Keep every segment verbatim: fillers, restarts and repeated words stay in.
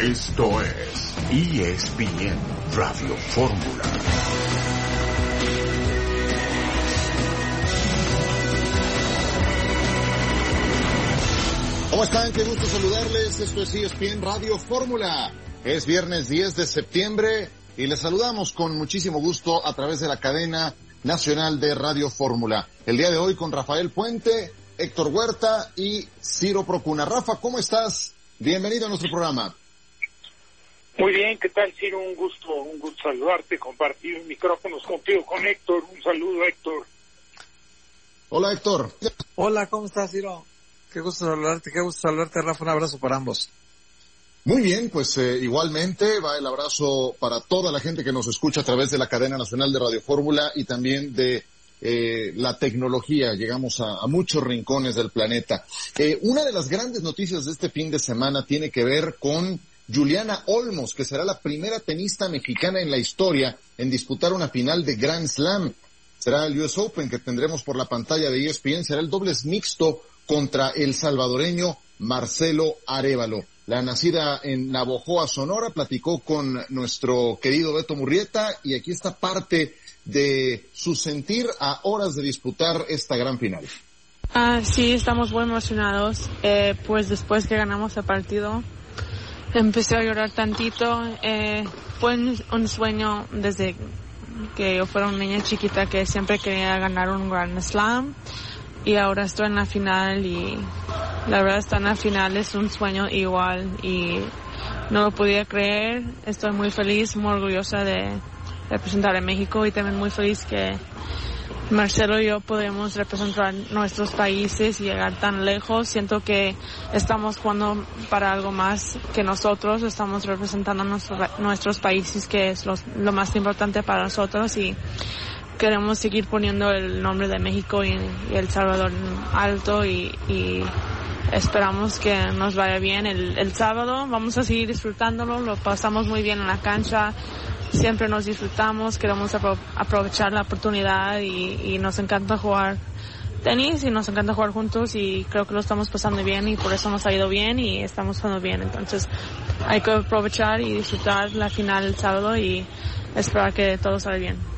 Esto es E S P N Radio Fórmula. ¿Cómo están? Qué gusto saludarles. Esto es E S P N Radio Fórmula. Es viernes diez de septiembre y les saludamos con muchísimo gusto a través de la cadena nacional de Radio Fórmula. El día de hoy con Rafael Puente, Héctor Huerta y Ciro Procuna. Rafa, ¿cómo estás? Bienvenido a nuestro programa. Muy bien, ¿qué tal, Ciro? Un gusto, un gusto saludarte, compartir micrófonos contigo, con Héctor. Un saludo, Héctor. Hola, Héctor. Hola, ¿cómo estás, Ciro? Qué gusto saludarte, qué gusto saludarte, Rafa. Un abrazo para ambos. Muy bien, pues eh, igualmente va el abrazo para toda la gente que nos escucha a través de la cadena nacional de Radio Fórmula y también de eh, la tecnología. Llegamos a, a muchos rincones del planeta. Eh, una de las grandes noticias de este fin de semana tiene que ver con Juliana Olmos, que será la primera tenista mexicana en la historia en disputar una final de Grand Slam. Será el U S Open que tendremos por la pantalla de E S P N. Será el dobles mixto contra el salvadoreño Marcelo Arévalo. La nacida en Navojoa, Sonora, platicó con nuestro querido Beto Murrieta y aquí está parte de su sentir a horas de disputar esta gran final. Ah, sí, estamos muy emocionados. Eh, pues después que ganamos el partido, empecé a llorar tantito. Eh, fue un, un sueño desde que yo fuera una niña chiquita que siempre quería ganar un Grand Slam. Y ahora estoy en la final y la verdad estar en la final es un sueño igual y no lo podía creer. Estoy muy feliz, muy orgullosa de representar a México y también muy feliz que Marcelo y yo podemos representar nuestros países y llegar tan lejos. Siento que estamos jugando para algo más que nosotros, estamos representando nuestro, nuestros países, que es los, lo más importante para nosotros, y queremos seguir poniendo el nombre de México y, y El Salvador alto y, y esperamos que nos vaya bien el, el sábado. Vamos a seguir disfrutándolo, lo pasamos muy bien en la cancha, siempre nos disfrutamos, queremos apro- aprovechar la oportunidad y, y nos encanta jugar tenis y nos encanta jugar juntos y creo que lo estamos pasando bien y por eso nos ha ido bien y estamos jugando bien. Entonces hay que aprovechar y disfrutar la final el sábado y esperar que todo salga bien.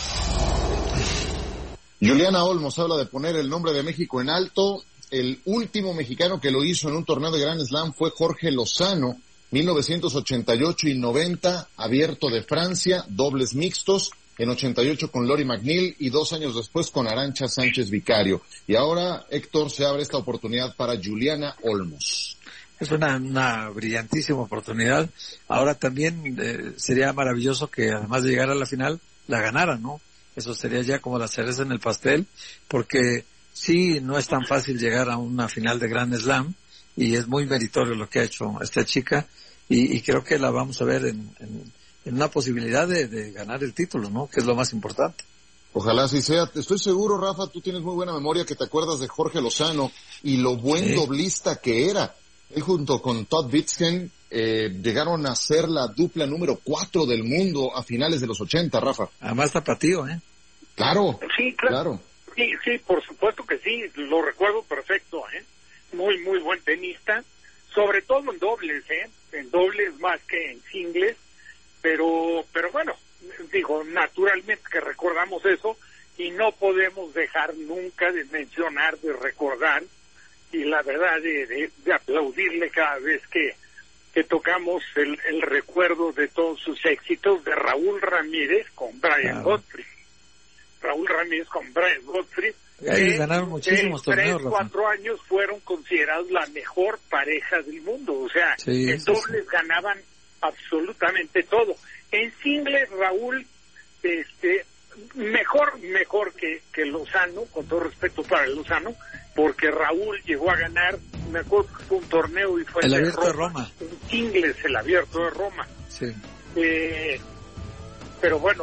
Juliana Olmos habla de poner el nombre de México en alto. El último mexicano que lo hizo en un torneo de Grand Slam fue Jorge Lozano, mil novecientos ochenta y ocho y noventa, abierto de Francia, dobles mixtos, en ochenta y ocho con Lori McNeil y dos años después con Arantxa Sánchez Vicario. Y ahora, Héctor, se abre esta oportunidad para Juliana Olmos. Es una, una brillantísima oportunidad. Ahora también eh, sería maravilloso que además de llegar a la final, la ganara, ¿no? Eso sería ya como la cereza en el pastel, porque sí, no es tan fácil llegar a una final de Grand Slam y es muy meritorio lo que ha hecho esta chica y, y creo que la vamos a ver en, en, en una posibilidad de, de ganar el título, ¿no? Que es lo más importante. Ojalá así sea. Estoy seguro, Rafa, tú tienes muy buena memoria, que te acuerdas de Jorge Lozano y lo buen sí. doblista que era. Él junto con Todd Witzken eh, llegaron a ser la dupla número cuatro del mundo a finales de los ochenta, Rafa. Además tapatío, ¿eh? Claro, sí, claro. claro. Sí, sí, por supuesto que sí, lo recuerdo perfecto, ¿eh? Muy, muy buen tenista, sobre todo en dobles, ¿eh? En dobles más que en singles, pero, pero bueno, digo, naturalmente que recordamos eso y no podemos dejar nunca de mencionar, de recordar y la verdad de, de, de aplaudirle cada vez que, que tocamos el, el recuerdo de todos sus éxitos de Raúl Ramírez con Brian claro. Godfrey. Raúl Ramírez con Brian Godfrey. Ahí ganaron muchísimos torneos. Tres, cuatro años fueron considerados la mejor pareja del mundo. O sea, sí, en dobles sí. ganaban absolutamente todo. En singles, Raúl, este, mejor, mejor que, que Lozano, con todo respeto para Lozano, porque Raúl llegó a ganar, me acuerdo que fue un torneo y fue el abierto de Roma. En singles, el abierto de Roma. Sí. Eh, pero bueno,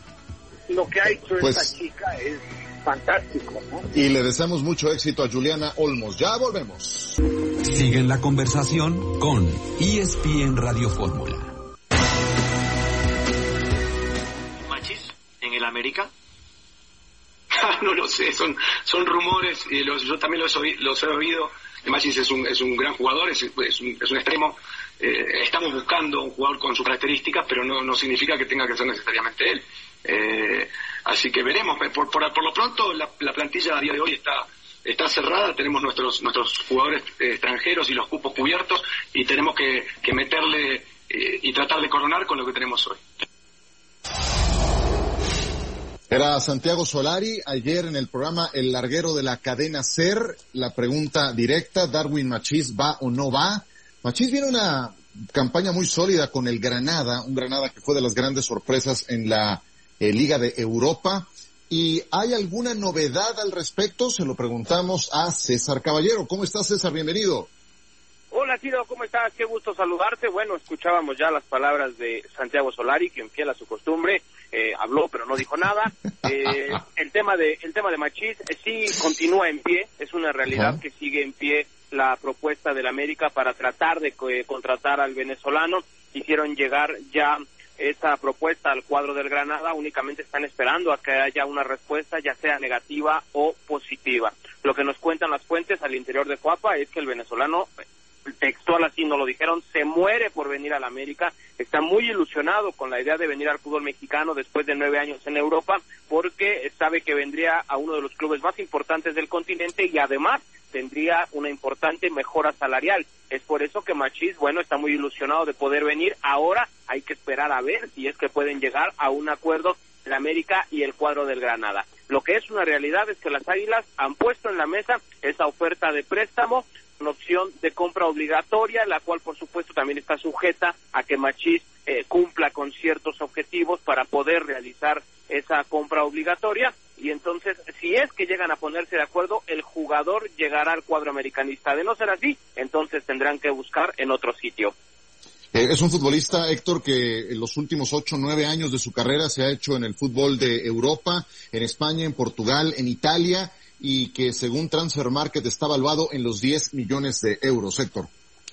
lo que ha hecho pues, esta chica es fantástico, ¿no? Y le deseamos mucho éxito a Juliana Olmos. Ya volvemos. Sigue en la conversación con E S P N Radio Fórmula. ¿Machis en el América? No lo sé, son son rumores, y los, yo también los, oí, los he oído, Machís es un, es un gran jugador, es, es, un, es un extremo. Eh, estamos buscando un jugador con sus características, pero no, no significa que tenga que ser necesariamente él. Eh, así que veremos. Por, por, por lo pronto, la, la plantilla a día de hoy está está cerrada. Tenemos nuestros nuestros jugadores eh, extranjeros y los cupos cubiertos, y tenemos que, que meterle eh, y tratar de coronar con lo que tenemos hoy. Era Santiago Solari ayer en el programa El Larguero de la cadena SER. La pregunta directa: ¿Darwin Machís va o no va? Machís viene una campaña muy sólida con el Granada, un Granada que fue de las grandes sorpresas en la eh, Liga de Europa. ¿Y hay alguna novedad al respecto? Se lo preguntamos a César Caballero. ¿Cómo estás, César? Bienvenido. Hola, Ciro, ¿cómo estás? Qué gusto saludarte. Bueno, escuchábamos ya las palabras de Santiago Solari, quien fiel a su costumbre, eh, habló pero no dijo nada. Eh, el tema de el tema de Machís eh, sí continúa en pie, es una realidad. Uh-huh. Que sigue en pie la propuesta del América para tratar de eh, contratar al venezolano. Hicieron llegar ya esa propuesta al cuadro del Granada, únicamente están esperando a que haya una respuesta, ya sea negativa o positiva. Lo que nos cuentan las fuentes al interior de Cuapa es que el venezolano, textual así nos lo dijeron, se muere por venir al América, está muy ilusionado con la idea de venir al fútbol mexicano después de nueve años en Europa, porque sabe que vendría a uno de los clubes más importantes del continente y además tendría una importante mejora salarial. Es por eso que Machís, bueno, está muy ilusionado de poder venir. Ahora hay que esperar a ver si es que pueden llegar a un acuerdo el América y el cuadro del Granada. Lo que es una realidad es que las Águilas han puesto en la mesa esa oferta de préstamo, una opción de compra obligatoria, la cual por supuesto también está sujeta a que Machís eh, cumpla con ciertos objetivos para poder realizar esa compra obligatoria, y entonces si es que llegan a ponerse de acuerdo, el jugador llegará al cuadro americanista. De no ser así, entonces tendrán que buscar en otro sitio. Eh, es un futbolista, Héctor, que en los últimos ocho, nueve años de su carrera se ha hecho en el fútbol de Europa, en España, en Portugal, en Italia, y que según Transfer Market está valuado en los diez millones de euros, Héctor.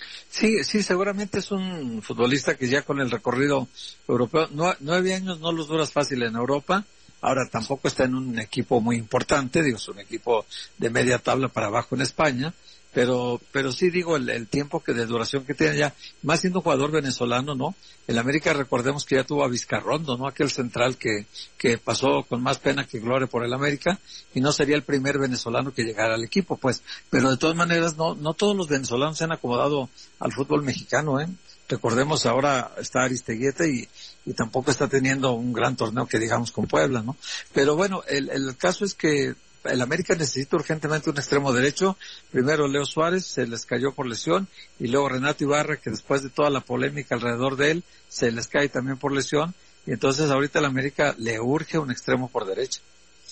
Sí, sí, seguramente es un futbolista que ya con el recorrido europeo, no, nueve años no los duras fácil en Europa. Ahora tampoco está en un equipo muy importante, digo, es un equipo de media tabla para abajo en España, pero pero sí digo el, el tiempo que de duración que tiene ya, más siendo un jugador venezolano, ¿no? El América, recordemos que ya tuvo a Vizcarrondo, ¿no? Aquel central que que pasó con más pena que gloria por el América, y no sería el primer venezolano que llegara al equipo, pues, pero de todas maneras no no todos los venezolanos se han acomodado al fútbol mexicano, ¿eh? Recordemos, ahora está Aristeguieta y, y tampoco está teniendo un gran torneo que digamos con Puebla, ¿no? Pero bueno, el, el caso es que el América necesita urgentemente un extremo derecho. Primero Leo Suárez, se les cayó por lesión, y luego Renato Ibarra, que después de toda la polémica alrededor de él, se les cae también por lesión, y entonces ahorita el América le urge un extremo por derecha.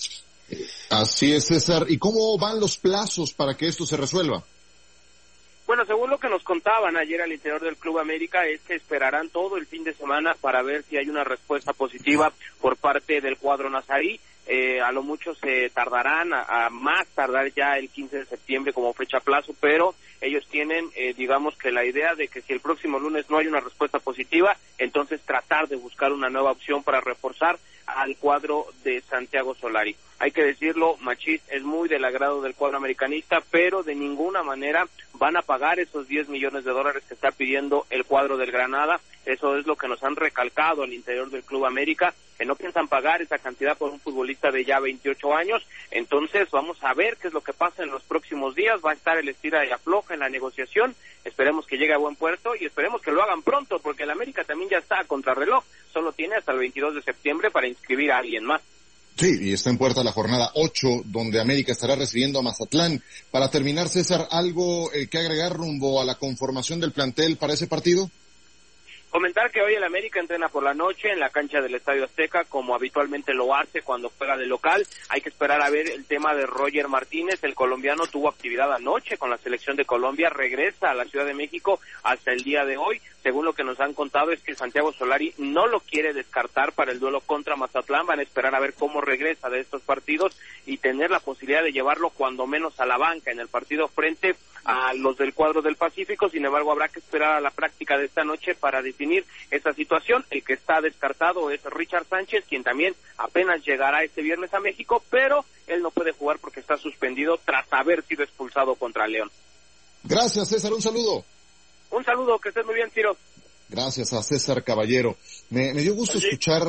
Así es, César. ¿Y cómo van los plazos para que esto se resuelva? Bueno, según lo que nos contaban ayer al interior del Club América, es que esperarán todo el fin de semana para ver si hay una respuesta positiva por parte del cuadro nazarí. Eh, a lo mucho se tardarán, a, a más tardar ya el quince de septiembre como fecha plazo, pero ellos tienen, eh, digamos que la idea de que si el próximo lunes no hay una respuesta positiva, entonces tratar de buscar una nueva opción para reforzar al cuadro de Santiago Solari. Hay que decirlo, Machís es muy del agrado del cuadro americanista, pero de ninguna manera van a pagar esos diez millones de dólares que está pidiendo el cuadro del Granada. Eso es lo que nos han recalcado al interior del Club América, que no piensan pagar esa cantidad por un futbolista de ya veintiocho años. Entonces vamos a ver qué es lo que pasa en los próximos días. Va a estar el estira y afloja en la negociación. Esperemos que llegue a buen puerto y esperemos que lo hagan pronto, porque el América también ya está a contrarreloj. Solo tiene hasta el veintidós de septiembre para inscribir a alguien más. Sí, y está en puerta la jornada ocho, donde América estará recibiendo a Mazatlán. Para terminar, César, ¿algo eh, que agregar rumbo a la conformación del plantel para ese partido? Comentar que hoy el América entrena por la noche en la cancha del Estadio Azteca, como habitualmente lo hace cuando juega de local. Hay que esperar a ver el tema de Roger Martínez. El colombiano tuvo actividad anoche con la selección de Colombia, regresa a la Ciudad de México hasta el día de hoy. Según lo que nos han contado es que Santiago Solari no lo quiere descartar para el duelo contra Mazatlán. Van a esperar a ver cómo regresa de estos partidos y tener la posibilidad de llevarlo cuando menos a la banca en el partido frente a los del cuadro del Pacífico. Sin embargo, habrá que esperar a la práctica de esta noche para definir esa situación. El que está descartado es Richard Sánchez, quien también apenas llegará este viernes a México, pero él no puede jugar porque está suspendido tras haber sido expulsado contra León. Gracias, César, un saludo. Un saludo, que estés muy bien, Ciro. Gracias a César Caballero. Me, me dio gusto Oye. escuchar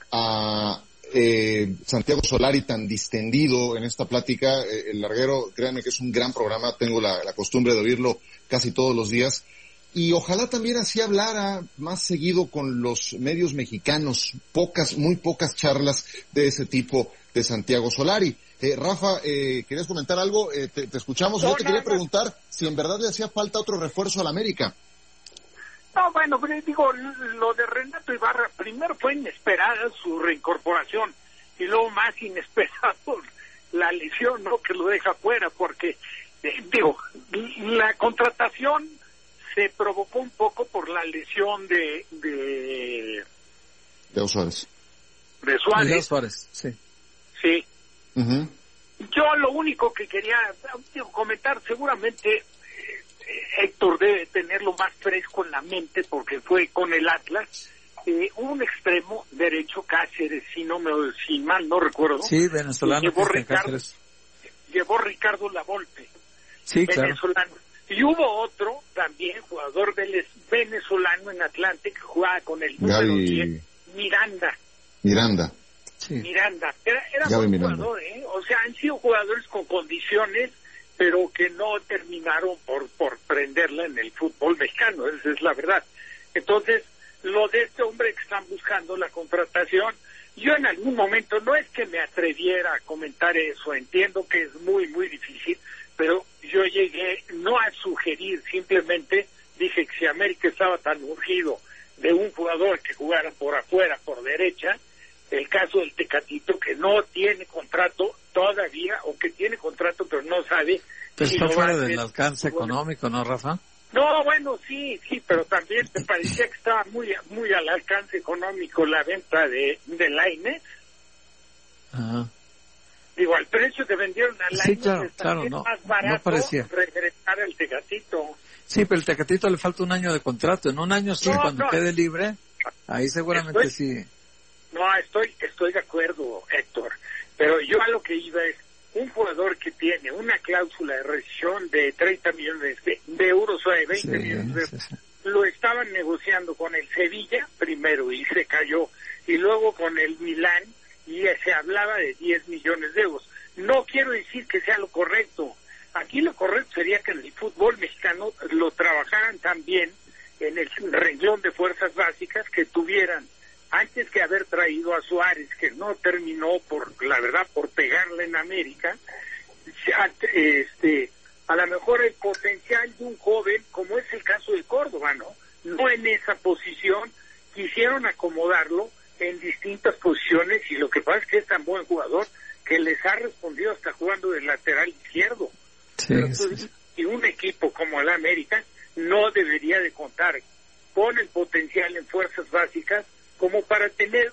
a eh, Santiago Solari tan distendido en esta plática. Eh, el Larguero, créanme que es un gran programa, tengo la, la costumbre de oírlo casi todos los días. Y ojalá también así hablara más seguido con los medios mexicanos, pocas, muy pocas charlas de ese tipo de Santiago Solari. Eh, Rafa, eh, ¿querías comentar algo? Eh, te, te escuchamos. No, Yo te quería no, preguntar si en verdad le hacía falta otro refuerzo al América. No, bueno, pero digo, lo de Renato Ibarra, primero fue inesperada su reincorporación y luego más inesperado la lesión, ¿no?, que lo deja fuera, porque, eh, digo, la contratación se provocó un poco por la lesión de... de... de Suárez. De Suárez. De Suárez, sí. Sí. Uh-huh. Yo lo único que quería digo, comentar, seguramente... Héctor debe tenerlo más fresco en la mente porque fue con el Atlas, eh, un extremo derecho, Cáceres, si no me si mal no recuerdo. Sí, venezolano. Llevó Ricardo, llevó Ricardo Lavolpe, sí, venezolano. Claro. Y hubo otro también, jugador venezolano en Atlante, que jugaba con el número Gaby... diez, Miranda. Miranda. Sí. Miranda. Era, era buen Miranda. jugador, ¿eh? O sea, han sido jugadores con condiciones, pero que no terminaron por por prenderla en el fútbol mexicano, esa es la verdad. Entonces, lo de este hombre que están buscando la contratación, yo en algún momento, no es que me atreviera a comentar eso, entiendo que es muy, muy difícil, pero yo llegué no a sugerir, simplemente dije que si América estaba tan urgido de un jugador que jugara por afuera, por derecha, el caso del Tecatito, que no tiene contrato todavía, o que tiene contrato pero no sabe... Pero si está fuera hacer, del alcance bueno, económico, ¿no, Rafa? No, bueno, sí, sí, pero también te parecía que estaba muy muy al alcance económico la venta de, de Lainez. Ajá. Digo, al precio que vendieron a Lainez, sí, claro, es claro, no, más barato no parecía. regresar al Tecatito. Sí, pero el Tecatito le falta un año de contrato. En un año sí, no, cuando no, quede libre, ahí seguramente estoy, sí... No, estoy estoy de acuerdo, Héctor, pero yo a lo que iba es un jugador que tiene una cláusula de rescisión de treinta millones de, de euros o de veinte sí, millones de euros. Sí, sí. Lo estaban negociando con el Sevilla primero y se cayó, y luego con el Milán y se hablaba de diez millones de euros. No quiero decir que sea lo correcto. Aquí lo correcto sería que en el fútbol mexicano lo trabajaran también en el renglón de fuerzas básicas, que tuvieran, antes que haber traído a Suárez, que no terminó por, la verdad, por pegarle en América, este, a lo mejor el potencial de un joven, como es el caso de Córdoba, ¿no? No en esa posición, quisieron acomodarlo en distintas posiciones, y lo que pasa es que es tan buen jugador que les ha respondido hasta jugando de lateral izquierdo. Sí, Pero, sí, sí. Y un equipo como el América no debería de contar con el potencial en fuerzas básicas como para tener,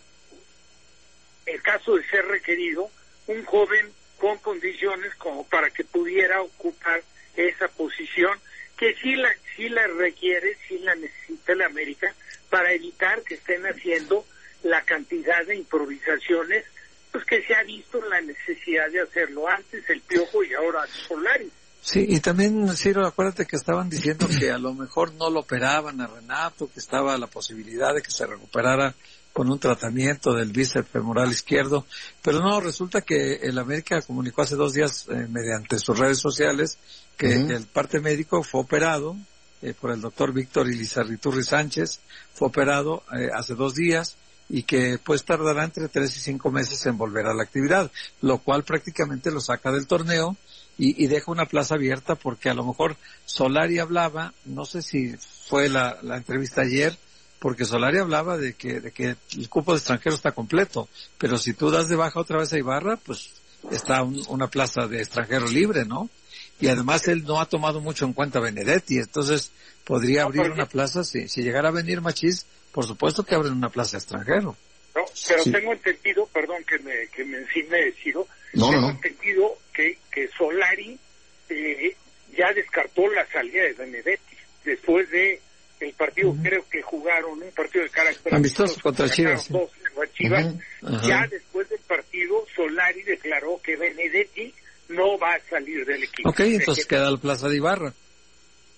en caso de ser requerido, un joven con condiciones como para que pudiera ocupar esa posición que sí la sí la requiere, sí la necesita la América, para evitar que estén haciendo la cantidad de improvisaciones pues que se ha visto la necesidad de hacerlo antes el Piojo y ahora Solari. Sí, y también, Ciro, acuérdate que estaban diciendo que a lo mejor no lo operaban a Renato, que estaba la posibilidad de que se recuperara con un tratamiento del bíceps femoral izquierdo, pero no, resulta que el América comunicó hace dos días eh, mediante sus redes sociales que uh-huh. el parte médico fue operado eh, por el doctor Víctor Ilizarriturri Sánchez, fue operado eh, hace dos días y que pues tardará entre tres y cinco meses en volver a la actividad, lo cual prácticamente lo saca del torneo y, y deja una plaza abierta, porque a lo mejor Solari hablaba, no sé si fue la, la entrevista ayer, porque Solari hablaba de que, de que el cupo de extranjero está completo, pero si tú das de baja otra vez a Ibarra, pues está un, una plaza de extranjero libre, ¿no? Y además él no ha tomado mucho en cuenta a Benedetti, entonces podría abrir una plaza, si, si llegara a venir Machís, por supuesto que abren una plaza extranjero. No, pero sí. tengo entendido, perdón que me que me encime Ciro, no, tengo no, no. entendido que, que Solari eh, ya descartó la salida de Benedetti después de el partido, uh-huh. creo que jugaron un partido de carácter amistoso contra Chivas, sí. dos, Chivas. Uh-huh. Ya después del partido Solari declaró que Benedetti no va a salir del equipo. Ok, entonces queda la plaza de Ibarra.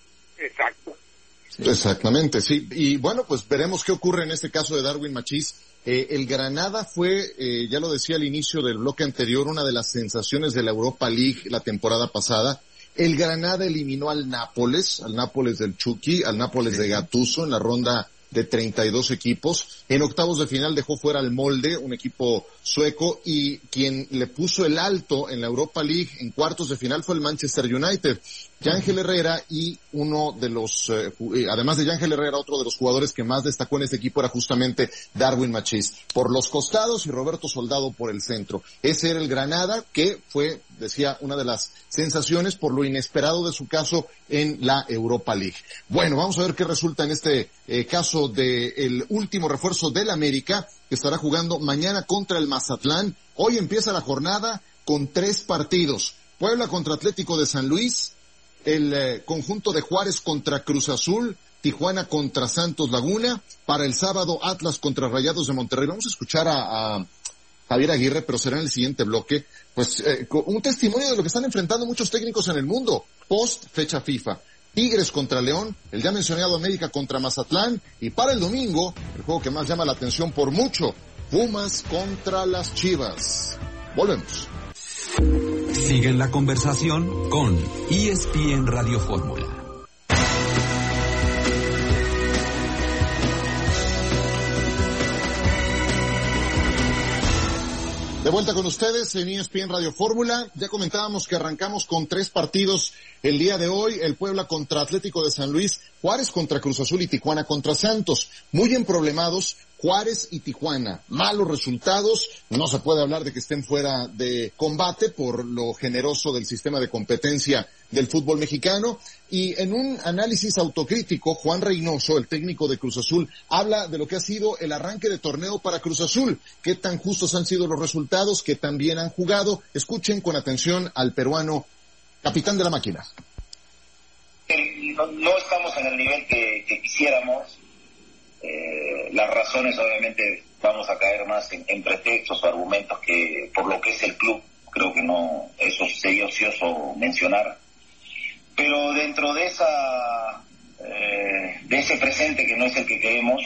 Exacto. Sí. Exactamente, sí. Y bueno, pues veremos qué ocurre en este caso de Darwin Machís. Eh, el Granada fue, eh, ya lo decía al inicio del bloque anterior, una de las sensaciones de la Europa League la temporada pasada. El Granada eliminó al Nápoles, al Nápoles del Chucky, al Nápoles de Gattuso en la ronda de treinta y dos equipos. En octavos de final dejó fuera al Molde, un equipo sueco, y quien le puso el alto en la Europa League en cuartos de final fue el Manchester United. Yángel Herrera y uno de los, eh, además de Yángel Herrera, otro de los jugadores que más destacó en este equipo era justamente Darwin Machís, por los costados y Roberto Soldado por el centro. Ese era el Granada, que fue, decía, una de las sensaciones por lo inesperado de su caso en la Europa League. Bueno, vamos a ver qué resulta en este eh, caso de el último refuerzo del América, que estará jugando mañana contra el Mazatlán. Hoy empieza la jornada con tres partidos. Puebla contra Atlético de San Luis, el eh, conjunto de Juárez contra Cruz Azul, Tijuana contra Santos Laguna, para el sábado Atlas contra Rayados de Monterrey. Vamos a escuchar a, a Javier Aguirre, pero será en el siguiente bloque, pues eh, un testimonio de lo que están enfrentando muchos técnicos en el mundo, post fecha FIFA. Tigres contra León, el ya mencionado América contra Mazatlán, y para el domingo, el juego que más llama la atención por mucho, Pumas contra las Chivas. Volvemos. Sigue en la conversación con E S P N Radio Fórmula. De vuelta con ustedes en E S P N Radio Fórmula. Ya comentábamos que arrancamos con tres partidos el día de hoy. El Puebla contra Atlético de San Luis, Juárez contra Cruz Azul y Tijuana contra Santos. Muy emproblemados Juárez y Tijuana. Malos resultados. No se puede hablar de que estén fuera de combate por lo generoso del sistema de competencia del fútbol mexicano. Y en un análisis autocrítico, Juan Reynoso, el técnico de Cruz Azul, habla de lo que ha sido el arranque de torneo para Cruz Azul. Qué tan justos han sido los resultados, qué tan bien han jugado. Escuchen con atención al peruano, capitán de la máquina. No, no estamos en el nivel que, que quisiéramos. Eh, las razones, obviamente, vamos a caer más en, en pretextos o argumentos que por lo que es el club. Creo que no, eso sería ocioso mencionar. Pero dentro de esa, eh, de ese presente que no es el que queremos,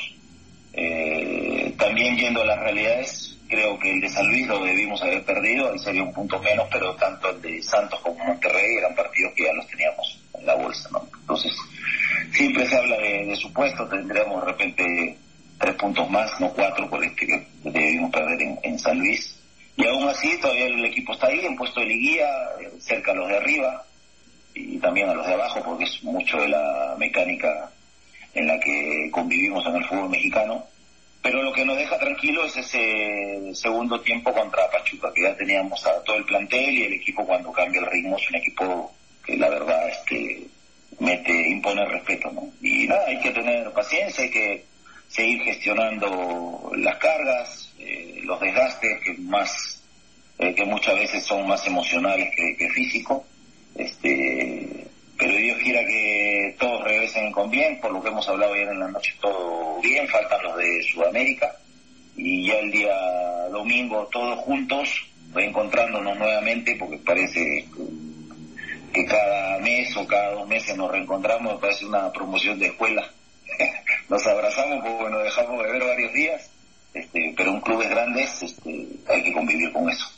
eh, también viendo las realidades, creo que el de San Luis lo debimos haber perdido, ahí sería un punto menos, pero tanto el de Santos como Monterrey eran partidos que ya los teníamos en la bolsa, ¿no? Entonces, siempre se habla de, de supuesto, tendríamos de repente tres puntos más, no cuatro, por este que debimos perder en, en San Luis. Y aún así, todavía el equipo está ahí, en puesto de liguilla, cerca a los de arriba, y también a los de abajo, porque es mucho de la mecánica en la que convivimos en el fútbol mexicano. Pero lo que nos deja tranquilo es ese segundo tiempo contra Pachuca, que ya teníamos a todo el plantel, y el equipo cuando cambia el ritmo es un equipo que la verdad este mete, impone respeto, ¿no? Y nada, hay que tener paciencia, hay que seguir gestionando las cargas, eh, los desgastes que más eh, que muchas veces son más emocionales que, que físicos. Este, pero Dios quiera que todos regresen con bien, por lo que hemos hablado ayer en la noche, todo bien, faltan los de Sudamérica, y ya el día domingo todos juntos, reencontrándonos nuevamente, porque parece que cada mes o cada dos meses nos reencontramos, me parece una promoción de escuela. Nos abrazamos porque nos dejamos de ver varios días, este, pero en clubes grandes este, hay que convivir con eso.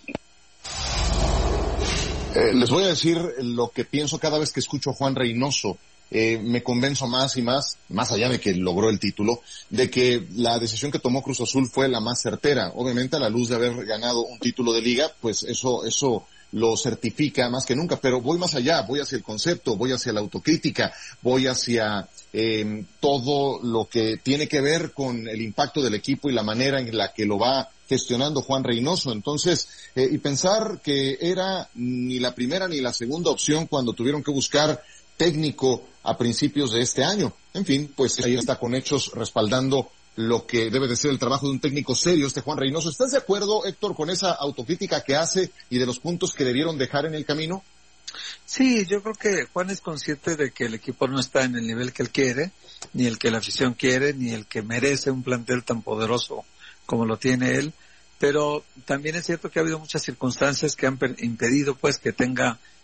Eh, les voy a decir lo que pienso cada vez que escucho a Juan Reynoso. Eh, me convenzo más y más, más allá de que logró el título, de que la decisión que tomó Cruz Azul fue la más certera. Obviamente, a la luz de haber ganado un título de liga, pues eso, eso lo certifica más que nunca, pero voy más allá, voy hacia el concepto, voy hacia la autocrítica, voy hacia eh, todo lo que tiene que ver con el impacto del equipo y la manera en la que lo va gestionando Juan Reynoso. Entonces, eh, y pensar que era ni la primera ni la segunda opción cuando tuvieron que buscar técnico a principios de este año. En fin, pues ahí está con hechos respaldando lo que debe de ser el trabajo de un técnico serio, este Juan Reynoso. ¿Estás de acuerdo, Héctor, con esa autocrítica que hace y de los puntos que debieron dejar en el camino? Sí, yo creo que Juan es consciente de que el equipo no está en el nivel que él quiere, ni el que la afición quiere, ni el que merece un plantel tan poderoso como lo tiene él, pero también es cierto que ha habido muchas circunstancias que han impedido pues que tenga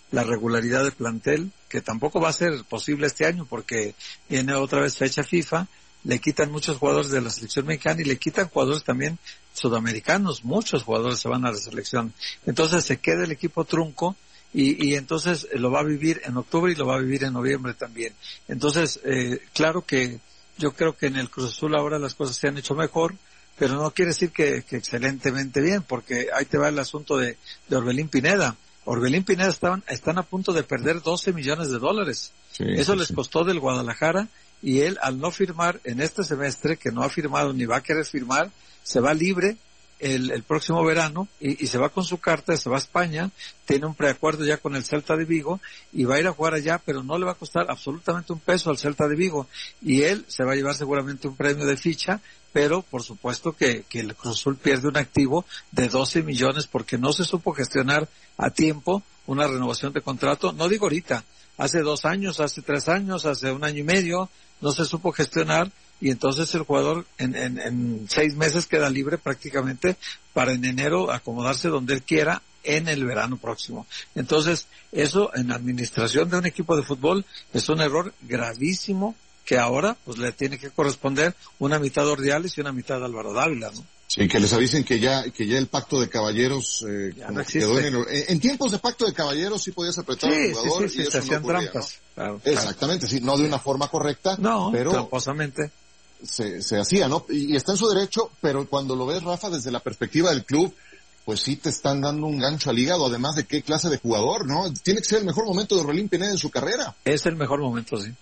la regularidad de plantel, que tampoco va a ser posible este año porque viene otra vez fecha FIFA, le quitan muchos jugadores de la selección mexicana y le quitan jugadores también sudamericanos, muchos jugadores se van a la selección. Entonces se queda el equipo trunco y, y entonces lo va a vivir en octubre y lo va a vivir en noviembre también. Entonces, eh, claro que yo creo que en el Cruz Azul ahora las cosas se han hecho mejor, pero no quiere decir que, que excelentemente bien, porque ahí te va el asunto de, de Orbelín Pineda. Orbelín Pineda estaban, están a punto de perder doce millones de dólares. Sí, Eso sí, les costó del Guadalajara, y él, al no firmar en este semestre, que no ha firmado ni va a querer firmar, se va libre el, el próximo verano y, y se va con su carta, se va a España, tiene un preacuerdo ya con el Celta de Vigo y va a ir a jugar allá, pero no le va a costar absolutamente un peso al Celta de Vigo, y él se va a llevar seguramente un premio de ficha, pero por supuesto que, que el Cruz Azul pierde un activo de doce millones porque no se supo gestionar a tiempo una renovación de contrato. No digo ahorita, hace dos años, hace tres años, hace un año y medio, no se supo gestionar, y entonces el jugador en, en, en seis meses queda libre prácticamente para en enero acomodarse donde él quiera en el verano próximo. Entonces, eso en administración de un equipo de fútbol es un error gravísimo, que ahora pues le tiene que corresponder una mitad a Ordiales y una mitad a Álvaro Dávila, ¿no? Sí, que les avisen que ya que ya el pacto de caballeros eh, ya no quedó en, el, en tiempos de pacto de caballeros sí podías apretar sí, al jugador, sí, sí, y sí, eso se hacían no ocurría, trampas, ¿no? Claro, Exactamente, claro. Sí, no de una forma correcta, no, pero tramposamente se, se hacía, ¿no? Y, y está en su derecho, pero cuando lo ves, Rafa, desde la perspectiva del club, pues sí te están dando un gancho al hígado, además de qué clase de jugador, ¿no? Tiene que ser el mejor momento de Orbelín Pineda en su carrera. Es el mejor momento, sí.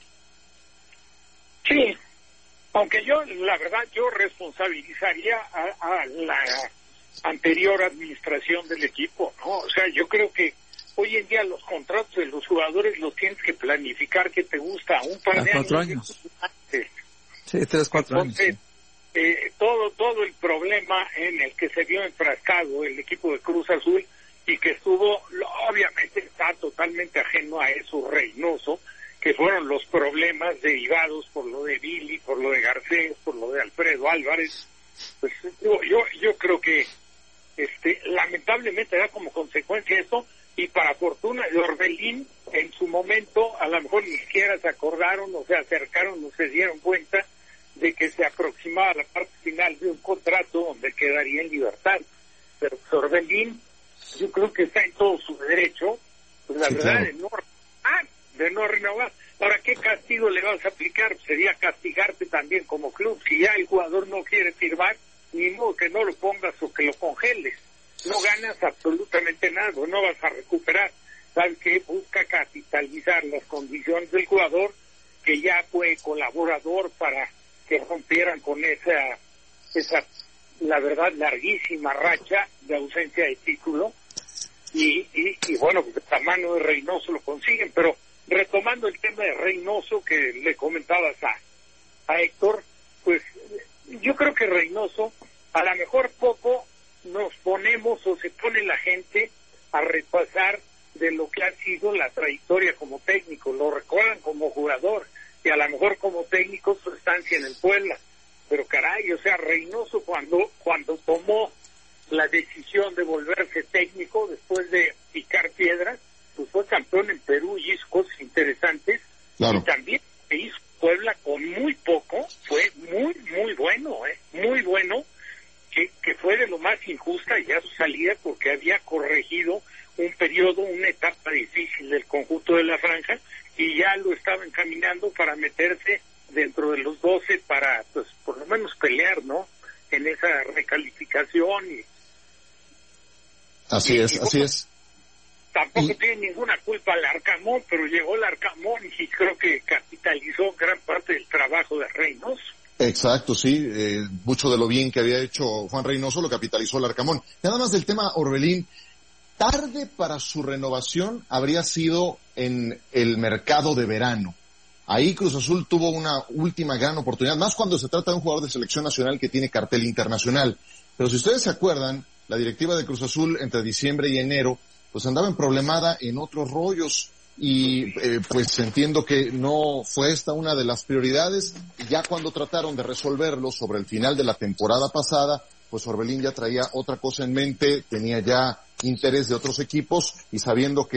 Sí, aunque yo, la verdad, yo responsabilizaría a, a la anterior administración del equipo, ¿no? O sea, yo creo que hoy en día los contratos de los jugadores los tienes que planificar, que te gusta un par de cuatro años. años. Sí, tres, cuatro Entonces, años. Sí. Eh, todo, todo el problema en el que se vio enfrascado el equipo de Cruz Azul y que estuvo, obviamente está totalmente ajeno a eso Reynoso, que fueron los problemas derivados por lo de Billy, por lo de Garcés, por lo de Alfredo Álvarez. Pues yo, yo, yo creo que este lamentablemente da como consecuencia esto, y para fortuna de Orbelín, en su momento a lo mejor ni siquiera se acordaron o se acercaron o se dieron cuenta de que se aproximaba la parte final de un contrato donde quedaría en libertad. Pero Orbelín, yo creo que está en todo su derecho, pues la sí, verdad, claro. de no ah, de no renovar. Ahora, ¿qué castigo le vas a aplicar? Sería castigarte también como club. Si ya el jugador no quiere firmar, ni modo que no lo pongas o que lo congeles. No ganas absolutamente nada, no vas a recuperar. ¿Sabes qué? Busca capitalizar las condiciones del jugador, que ya fue colaborador para que rompieran con esa, esa, la verdad, larguísima racha de ausencia de título. Y, y, y bueno, pues a mano de Reynoso lo consiguen. Pero retomando el tema de Reynoso que le comentabas a, a Héctor, pues yo creo que Reynoso, a lo mejor poco nos ponemos o se pone la gente a repasar de lo que ha sido la trayectoria como técnico. Lo recuerdan como jugador y a lo mejor como técnico su estancia en el Puebla. Pero caray, o sea, Reynoso cuando, cuando tomó la decisión de volverse técnico después de picar piedras, pues fue campeón en Perú y hizo cosas interesantes. Claro. Y también se hizo Puebla con muy poco, fue muy, muy bueno, ¿eh? Muy bueno, que, que fue de lo más injusta ya su salida porque había corregido un periodo, una etapa difícil del conjunto de la franja y ya lo estaba encaminando para meterse dentro de los doce para, pues, por lo menos pelear, ¿no? En esa recalificación y... Así y, es, y, así bueno, es. Tampoco y... tiene ninguna culpa el Arcamón, pero llegó el Arcamón y creo que capitalizó gran parte del trabajo de Reynoso. Exacto, sí, eh, mucho de lo bien que había hecho Juan Reynoso lo capitalizó el Arcamón. Nada más del tema Orbelín, tarde para su renovación habría sido en el mercado de verano. Ahí Cruz Azul tuvo una última gran oportunidad, más cuando se trata de un jugador de selección nacional que tiene cartel internacional. Pero si ustedes se acuerdan, la directiva de Cruz Azul entre diciembre y enero, pues andaba en problemada en otros rollos. Y eh, pues entiendo que no fue esta una de las prioridades. Ya cuando trataron de resolverlo sobre el final de la temporada pasada, pues Orbelín ya traía otra cosa en mente, tenía ya interés de otros equipos y sabiendo que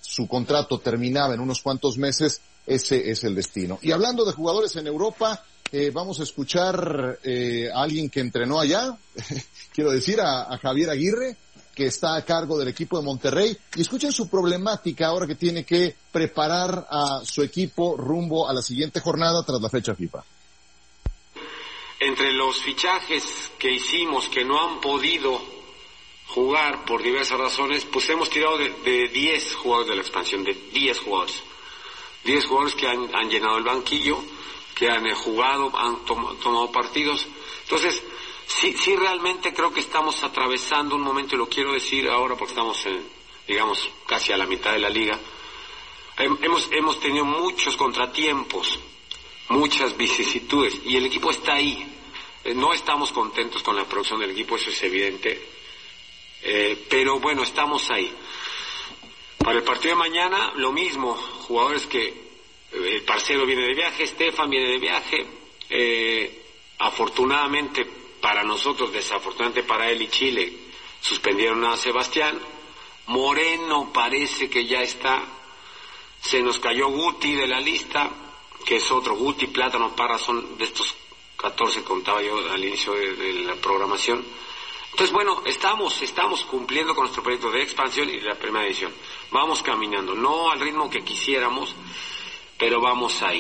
su contrato terminaba en unos cuantos meses, ese es el destino. Y hablando de jugadores en Europa, eh, vamos a escuchar eh, a alguien que entrenó allá, quiero decir a, a Javier Aguirre, que está a cargo del equipo de Monterrey, y escuchen su problemática ahora que tiene que preparar a su equipo rumbo a la siguiente jornada tras la fecha FIFA. Entre los fichajes que hicimos que no han podido jugar por diversas razones, pues hemos tirado de diez jugadores de la expansión, de diez jugadores. diez jugadores que han, han llenado el banquillo, que han jugado, han tom- tomado partidos. Entonces, sí, sí realmente creo que estamos atravesando un momento, y lo quiero decir ahora porque estamos, en, digamos, casi a la mitad de la liga. Hemos, hemos tenido muchos contratiempos, muchas vicisitudes, y el equipo está ahí. No estamos contentos con la producción del equipo, eso es evidente, eh, pero bueno, estamos ahí. Para el partido de mañana, lo mismo, jugadores que eh, Parcero viene de viaje, Estefan viene de viaje, eh, afortunadamente para nosotros, desafortunadamente para él y Chile, suspendieron a Sebastián. Moreno parece que ya está, se nos cayó Guti de la lista, que es otro, Guti, Plátano, Parra, son de estos catorce contaba yo al inicio de, de la programación. Entonces, bueno, estamos, estamos cumpliendo con nuestro proyecto de expansión y de la primera edición. Vamos caminando, no al ritmo que quisiéramos, pero vamos ahí.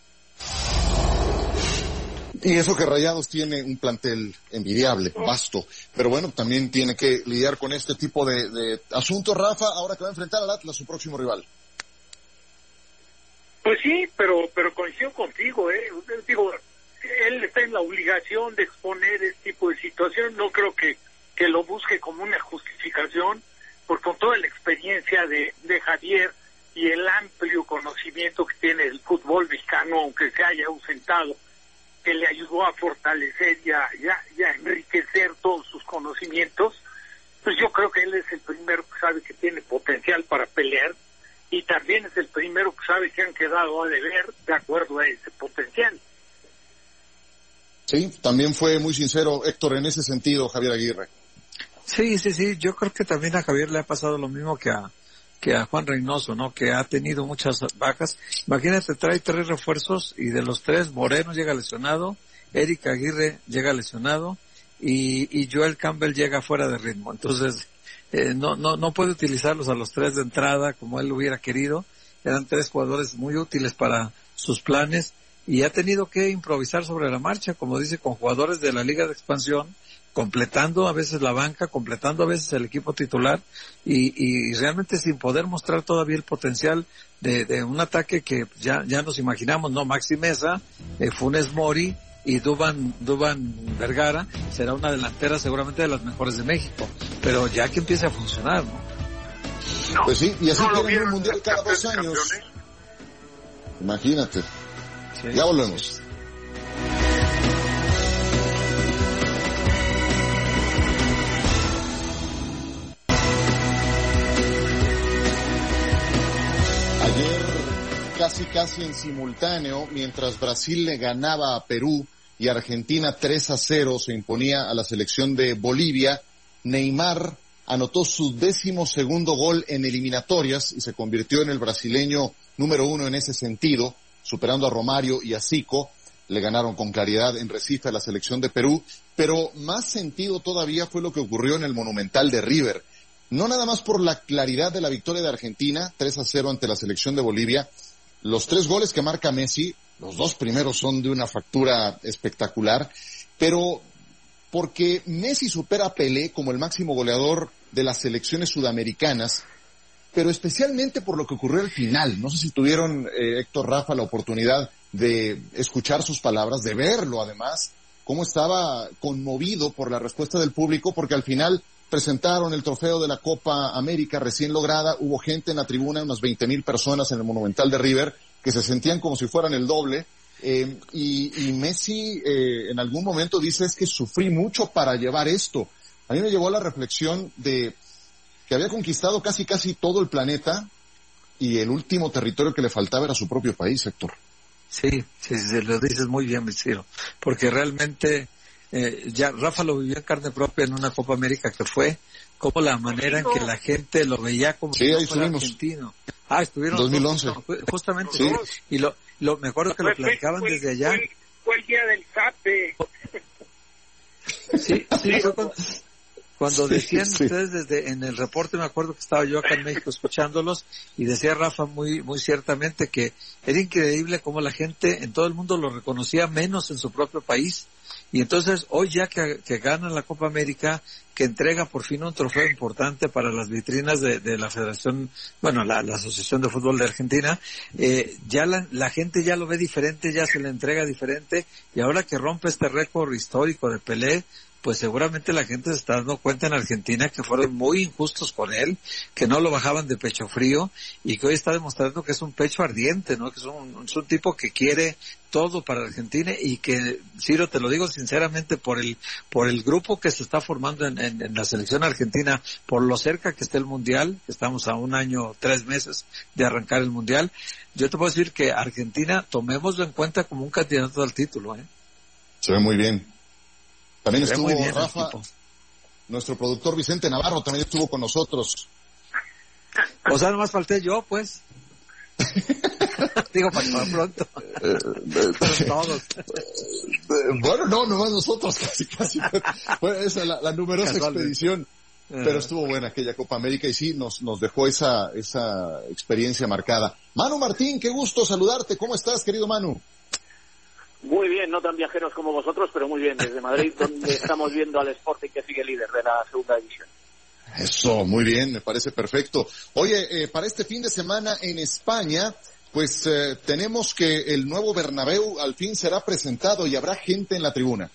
Y eso que Rayados tiene un plantel envidiable, vasto, pero bueno, también tiene que lidiar con este tipo de, de asuntos, Rafa, ahora que va a enfrentar al Atlas, su próximo rival. Pues sí, pero pero coincido contigo, eh. Digo, él está en la obligación de exponer este tipo de situación. No creo que, que lo busque como una justificación, porque con toda la experiencia de, de Javier y el amplio conocimiento que tiene del fútbol mexicano, aunque se haya ausentado, que le ayudó a fortalecer y a, y a, y a enriquecer todos sus conocimientos, pues yo creo que él es el primero que sabe que tiene potencial para pelear, y también es el primero que sabe que han quedado a deber de acuerdo a ese potencial. Sí, también fue muy sincero Héctor en ese sentido, Javier Aguirre. Sí, sí, sí, yo creo que también a Javier le ha pasado lo mismo que a que a Juan Reynoso, ¿no? Que ha tenido muchas bajas. Imagínate, trae tres refuerzos y de los tres, Moreno llega lesionado, Eric Aguirre llega lesionado y, y Joel Campbell llega fuera de ritmo. Entonces, eh, no, no, no puede utilizarlos a los tres de entrada como él hubiera querido. Eran tres jugadores muy útiles para sus planes y ha tenido que improvisar sobre la marcha, como dice, con jugadores de la Liga de Expansión, completando a veces la banca, completando a veces el equipo titular y, y realmente sin poder mostrar todavía el potencial de, de un ataque que ya ya nos imaginamos, ¿no? Maxi Meza, eh, Funes Mori y Duván Duván Vergara será una delantera seguramente de las mejores de México, pero ya que empiece a funcionar, ¿no? No, pues sí, y así no tienen un mundial cada dos años. Imagínate. Sí. Ya volvemos. Ayer, casi casi en simultáneo, mientras Brasil le ganaba a Perú y Argentina tres a cero se imponía a la selección de Bolivia, Neymar anotó su décimo segundo gol en eliminatorias y se convirtió en el brasileño número uno en ese sentido, superando a Romario y a Zico. Le ganaron con claridad en Recife a la selección de Perú, pero más sentido todavía fue lo que ocurrió en el Monumental de River. No nada más por la claridad de la victoria de Argentina, tres a cero ante la selección de Bolivia. Los tres goles que marca Messi, los dos primeros son de una factura espectacular, pero porque Messi supera a Pelé como el máximo goleador de las selecciones sudamericanas, pero especialmente por lo que ocurrió al final. No sé si tuvieron, eh, Héctor, Rafa, la oportunidad de escuchar sus palabras, de verlo además, cómo estaba conmovido por la respuesta del público, porque al final presentaron el trofeo de la Copa América recién lograda, hubo gente en la tribuna, unas veinte mil personas en el Monumental de River, que se sentían como si fueran el doble, eh, y, y Messi eh, en algún momento dice, es que sufrí mucho para llevar esto. A mí me llevó a la reflexión de que había conquistado casi casi todo el planeta y el último territorio que le faltaba era su propio país, Héctor. Sí, sí, sí, lo dices muy bien, Viciro, porque realmente eh, ya Rafa lo vivió en carne propia en una Copa América que fue como la manera en que la gente lo veía como sí, si ahí no fuera estuvimos. argentino. Ah, estuvieron dos mil once. Justamente, sí. Y lo, lo mejor es que lo platicaban fue, desde allá. Fue, fue el día del zape. Sí, sí, fue cuando, cuando decían sí, sí. ustedes desde en el reporte, me acuerdo que estaba yo acá en México escuchándolos, y decía Rafa muy muy ciertamente que era increíble cómo la gente en todo el mundo lo reconocía, menos en su propio país. Y entonces hoy ya que, que ganan la Copa América, que entrega por fin un trofeo importante para las vitrinas de, de la Federación, bueno, la, la Asociación de Fútbol de Argentina, eh, ya la, la gente ya lo ve diferente, ya se le entrega diferente, y ahora que rompe este récord histórico de Pelé, pues seguramente la gente se está dando cuenta en Argentina que fueron muy injustos con él, que no lo bajaban de pecho frío, y que hoy está demostrando que es un pecho ardiente, ¿no? Que es un, es un tipo que quiere todo para Argentina, y que, Ciro, te lo digo sinceramente, por el por el grupo que se está formando en, en, en la selección argentina, por lo cerca que está el Mundial, que estamos a un año, tres meses de arrancar el Mundial, yo te puedo decir que Argentina, tomémoslo en cuenta como un candidato al título, ¿eh? Se ve muy bien. También estuvo bien, Rafa, nuestro productor Vicente Navarro, también estuvo con nosotros. O sea, nomás falté yo, pues. Digo, para pronto. Pero todos. Bueno, no, nomás nosotros, casi, casi. Fue esa la, la numerosa expedición. Pero estuvo buena aquella Copa América, y sí, nos, nos dejó esa, esa experiencia marcada. Manu Martín, qué gusto saludarte. ¿Cómo estás, querido Manu? Muy bien, no tan viajeros como vosotros, pero muy bien, desde Madrid, donde estamos viendo al Sporting, que sigue líder de la segunda división. Eso, muy bien, me parece perfecto. Oye, eh, para este fin de semana en España, pues eh, tenemos que el nuevo Bernabéu al fin será presentado y habrá gente en la tribuna.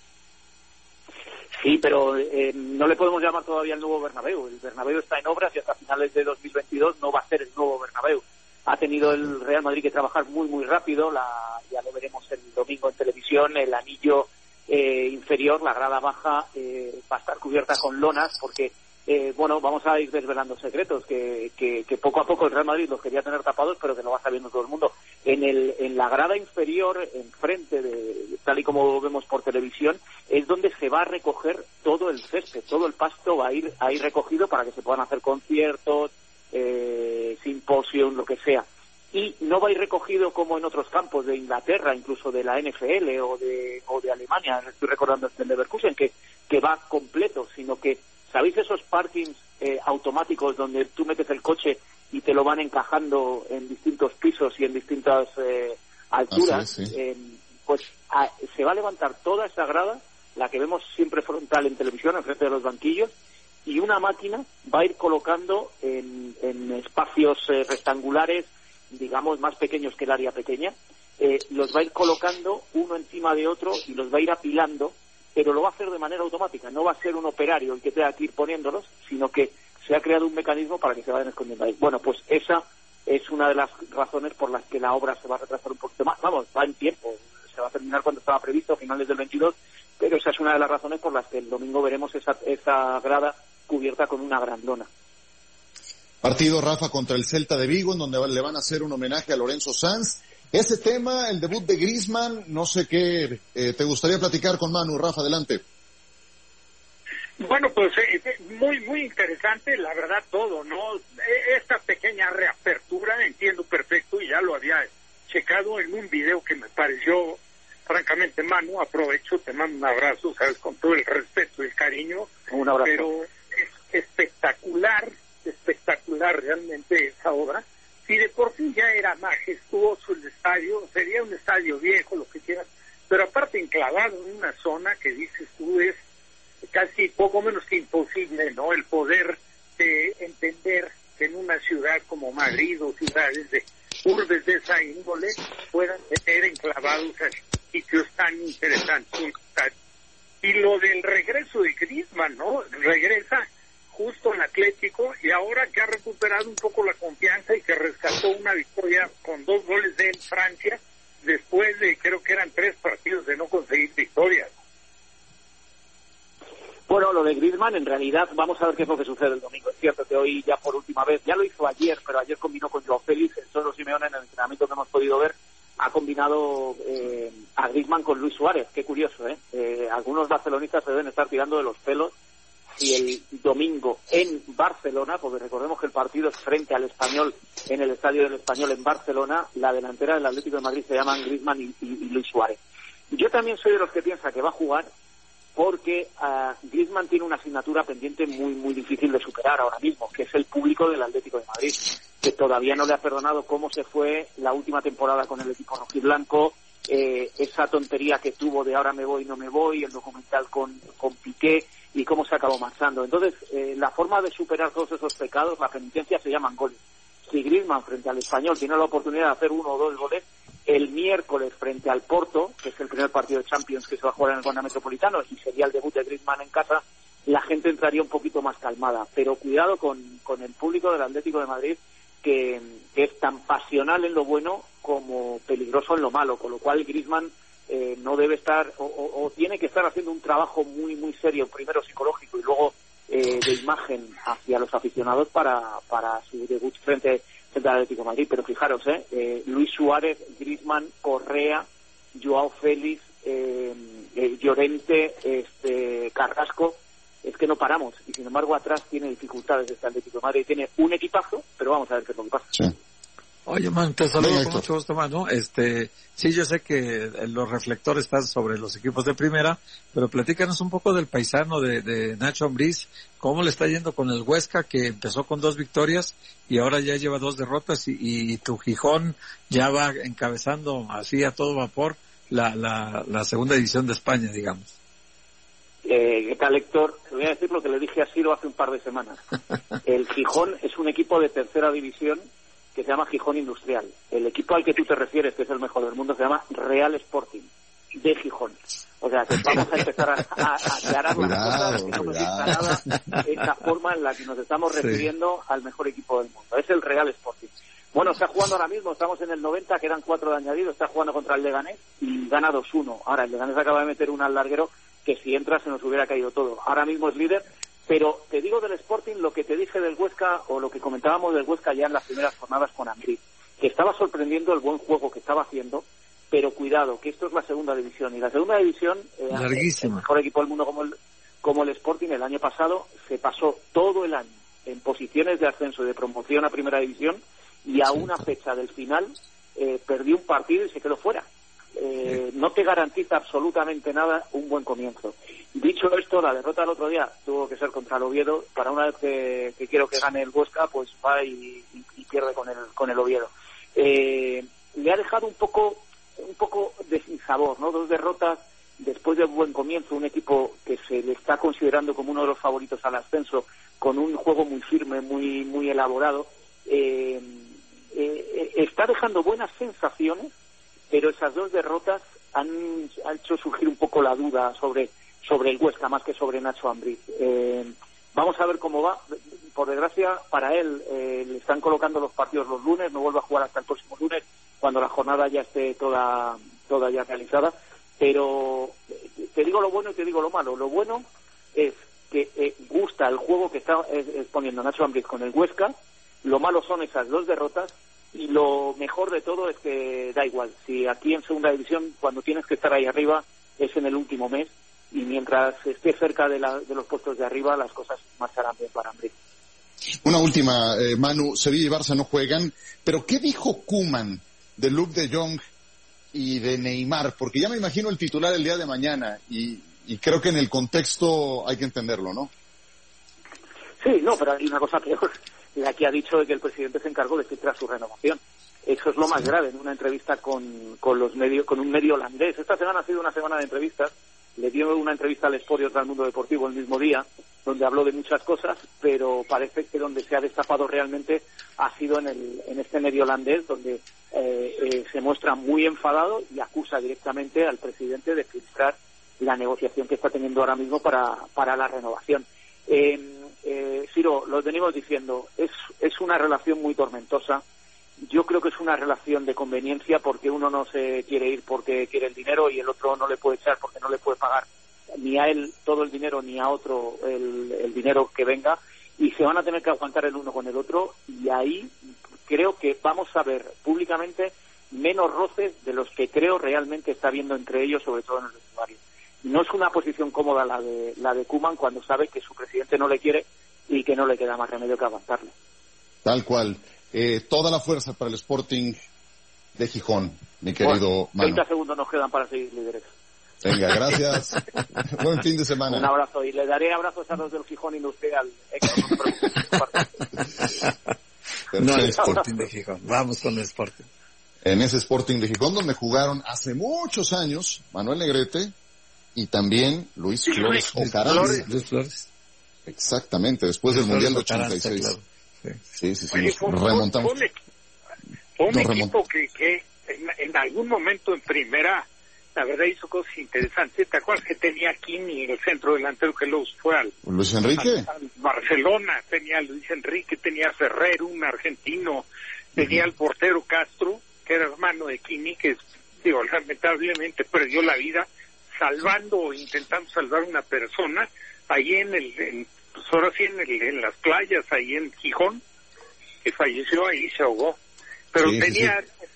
Sí, pero eh, no le podemos llamar todavía el nuevo Bernabéu. El Bernabéu está en obras y hasta finales de dos mil veintidós no va a ser el nuevo Bernabéu. Ha tenido el Real Madrid que trabajar muy, muy rápido, la, ya lo veremos el domingo en televisión, el anillo eh, inferior, la grada baja, eh, va a estar cubierta con lonas, porque, eh, bueno, vamos a ir desvelando secretos, que, que, que poco a poco el Real Madrid los quería tener tapados, pero que lo va sabiendo todo el mundo. En el en la grada inferior, enfrente, de, tal y como vemos por televisión, es donde se va a recoger todo el césped, todo el pasto va a ir, a ir recogido para que se puedan hacer conciertos, Eh, simposium, lo que sea, y no va a ir recogido como en otros campos de Inglaterra, incluso de la N F L o de o de Alemania, estoy recordando el Leverkusen, que, que va completo, sino que, ¿sabéis esos parkings eh, automáticos donde tú metes el coche y te lo van encajando en distintos pisos y en distintas eh, alturas? Sí, sí. Eh, pues a, se va a levantar toda esa grada, la que vemos siempre frontal en televisión, enfrente de los banquillos, y una máquina va a ir colocando en, en espacios eh, rectangulares, digamos, más pequeños que el área pequeña, eh, los va a ir colocando uno encima de otro y los va a ir apilando, pero lo va a hacer de manera automática. No va a ser un operario el que tenga que ir poniéndolos, sino que se ha creado un mecanismo para que se vayan escondiendo ahí. Bueno, pues esa es una de las razones por las que la obra se va a retrasar un poquito más. Vamos, va en tiempo, se va a terminar cuando estaba previsto, a finales del veintidós, pero esa es una de las razones por las que el domingo veremos esa, esa grada cubierta con una gran lona. Partido, Rafa, contra el Celta de Vigo, en donde le van a hacer un homenaje a Lorenzo Sanz. Ese tema, el debut de Griezmann, no sé qué eh, te gustaría platicar con Manu. Rafa, adelante. Bueno, pues eh, muy, muy interesante, la verdad, todo, ¿no? Esta pequeña reapertura, entiendo perfecto, y ya lo había checado en un video que me pareció, francamente, Manu, aprovecho, te mando un abrazo, sabes, con todo el respeto y el cariño. Un abrazo. Pero es espectacular, espectacular realmente esa obra. Si de por sí ya era majestuoso el estadio, sería un estadio viejo, lo que quieras, pero aparte enclavado en una zona que dices tú es casi poco menos que imposible, ¿no? El poder eh, entender que en una ciudad como Madrid o ciudades de urbes de esa índole puedan tener enclavados a sitios tan interesantes. Y lo del regreso de Griezmann, ¿no? Regresa justo al Atlético, y ahora que ha recuperado un poco la confianza y que rescató una victoria con dos goles de Francia, después de creo que eran tres partidos de no conseguir victorias. Bueno, lo de Griezmann, en realidad, vamos a ver qué es lo que sucede el domingo. Es cierto que hoy ya por última vez, ya lo hizo ayer, pero ayer combinó con Joao Félix, el Cholo Simeone en el entrenamiento que hemos podido ver, ha combinado eh, a Griezmann con Luis Suárez. Qué curioso, ¿eh? ¿eh? Algunos barcelonistas se deben estar tirando de los pelos si el domingo en Barcelona, porque recordemos que el partido es frente al Español en el Estadio del Español en Barcelona, la delantera del Atlético de Madrid se llaman Griezmann y, y, y Luis Suárez. Yo también soy de los que piensa que va a jugar porque uh, Griezmann tiene una asignatura pendiente muy muy difícil de superar ahora mismo, que es el público del Atlético de Madrid, que todavía no le ha perdonado cómo se fue la última temporada con el equipo rojiblanco, eh, esa tontería que tuvo de ahora me voy, no me voy, el documental con, con Piqué y cómo se acabó marchando. Entonces, eh, la forma de superar todos esos pecados, la penitencia, se llaman goles. Si Griezmann frente al Español tiene la oportunidad de hacer uno o dos goles, el miércoles frente al Porto, que es el primer partido de Champions que se va a jugar en el Wanda Metropolitano y sería el debut de Griezmann en casa, la gente entraría un poquito más calmada. Pero cuidado con, con el público del Atlético de Madrid, que, que es tan pasional en lo bueno como peligroso en lo malo, con lo cual Griezmann eh, no debe estar o, o, o tiene que estar haciendo un trabajo muy muy serio, primero psicológico y luego eh, de imagen hacia los aficionados para, para su debut frente frente al Atlético de Madrid. Pero fijaros, eh, eh, Luis Suárez, Griezmann, Correa, Joao Félix, eh, eh, Llorente, este, Carrasco, es que no paramos, y sin embargo atrás tiene dificultades este Atlético de Madrid, tiene un equipazo, pero vamos a ver qué es lo que pasa. Sí. Oye, man, te saludo con mucho gusto, Manu. Este, sí, yo sé que los reflectores están sobre los equipos de primera, pero platícanos un poco del paisano de, de Nacho Ambriz, cómo le está yendo con el Huesca, que empezó con dos victorias y ahora ya lleva dos derrotas, y, y tu Gijón ya va encabezando así a todo vapor la, la, la segunda división de España, digamos. Eh, ¿Qué tal, Héctor? Te voy a decir lo que le dije a Siro hace un par de semanas. El Gijón es un equipo de tercera división que se llama Gijón Industrial. El equipo al que tú te refieres, que es el mejor del mundo, se llama Real Sporting de Gijón. O sea, que vamos a empezar a, a, a aclarar las cosas, que no nos gusta nada esa forma en la que nos estamos refiriendo sí. al mejor equipo del mundo. Es el Real Sporting. Bueno, está jugando ahora mismo, estamos en el noventa, quedan cuatro de añadido, está jugando contra el Leganés y gana dos uno. Ahora, el Leganés acaba de meter un al larguero que si entra se nos hubiera caído todo. Ahora mismo es líder. Pero te digo del Sporting lo que te dije del Huesca, o lo que comentábamos del Huesca ya en las primeras jornadas con Ambriz, que estaba sorprendiendo el buen juego que estaba haciendo, pero cuidado, que esto es la segunda división, y la segunda división, eh, el mejor equipo del mundo como el, como el Sporting, el año pasado se pasó todo el año en posiciones de ascenso y de promoción a primera división, y a una fecha del final eh, perdió un partido y se quedó fuera. Eh, no te garantiza absolutamente nada un buen comienzo. Dicho esto, la derrota del otro día tuvo que ser contra el Oviedo. Para una vez que, que quiero que gane el Huesca, pues va y, y, y pierde con el con el Oviedo. Eh, le ha dejado un poco un poco de sinsabor, ¿no? Dos derrotas después de un buen comienzo, un equipo que se le está considerando como uno de los favoritos al ascenso, con un juego muy firme, muy muy elaborado. Eh, eh, está dejando buenas sensaciones, pero esas dos derrotas han, han hecho surgir un poco la duda sobre sobre el Huesca más que sobre Nacho Ambriz. Eh, vamos a ver cómo va. Por desgracia, para él eh, le están colocando los partidos los lunes, no vuelve a jugar hasta el próximo lunes, cuando la jornada ya esté toda toda ya realizada. Pero te digo lo bueno y te digo lo malo. Lo bueno es que eh, gusta el juego que está exponiendo Nacho Ambriz con el Huesca. Lo malo son esas dos derrotas. Y lo mejor de todo es que da igual. Si aquí en segunda división, cuando tienes que estar ahí arriba, es en el último mes. Y mientras esté cerca de, la, de los puestos de arriba, las cosas marcharán bien para Ambriz. Una última, eh, Manu. Sevilla y Barça no juegan. Pero ¿qué dijo Koeman de Luuk de Jong y de Neymar? Porque ya me imagino el titular el día de mañana. Y, y creo que en el contexto hay que entenderlo, ¿no? Sí, no, pero hay una cosa peor. La que ha dicho de que el presidente se encargó de filtrar su renovación. Eso es lo más grave en una entrevista con, con los medios, con un medio holandés. Esta semana ha sido una semana de entrevistas. Le dio una entrevista al Sport y otra al Mundo Deportivo el mismo día, donde habló de muchas cosas, pero parece que donde se ha destapado realmente ha sido en, el, en este medio holandés, donde eh, eh, se muestra muy enfadado y acusa directamente al presidente de filtrar la negociación que está teniendo ahora mismo para, para la renovación. Eh, eh, Ciro, lo venimos diciendo, es, es una relación muy tormentosa. Yo creo que es una relación de conveniencia, porque uno no se quiere ir porque quiere el dinero y el otro no le puede echar porque no le puede pagar ni a él todo el dinero ni a otro el, el dinero que venga, y se van a tener que aguantar el uno con el otro, y ahí creo que vamos a ver públicamente menos roces de los que creo realmente está habiendo entre ellos, sobre todo en el vestuario. no es una posición cómoda la de la de Koeman cuando sabe que su presidente no le quiere y que no le queda más remedio que aguantarle. Tal cual. Eh, toda la fuerza para el Sporting de Gijón, mi querido bueno, treinta Manu. segundos nos quedan para seguir líderes. Venga, gracias. Buen fin de semana. Un abrazo, y le daré abrazos a los del Gijón y no usted al ex. No, el Sporting de Gijón. Vamos con el Sporting. En ese Sporting de Gijón, donde jugaron hace muchos años Manuel Negrete y también Luis Sí, Flores Luis Ocaranza. Luis Flores. Exactamente, después del Luis Mundial de Flores ochenta y seis. Ocaranza, claro. Sí, sí, sí, Oye, nos fue, remontamos. fue un, fue un Nos equipo que, que en, en algún momento en primera, la verdad hizo cosas interesantes. ¿Te acuerdas que tenía Kini, el centro delantero que los fue al, Luis Enrique. al, al Barcelona? Tenía a Luis Enrique, tenía a Ferrer, un argentino, tenía al portero Castro, que era hermano de Kini, que digo, lamentablemente perdió la vida salvando o intentando salvar a una persona ahí en el, en, pues ahora sí en, el, en las playas, ahí en Gijón, que falleció ahí, se ahogó. Pero Sí, sí, tenía, sí.